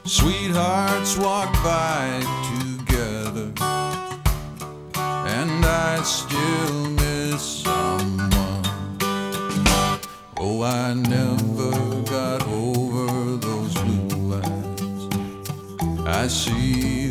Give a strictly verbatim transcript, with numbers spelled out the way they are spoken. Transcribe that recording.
Sweethearts walk by together, and I still miss someone. Oh, I never got over those blue eyes I see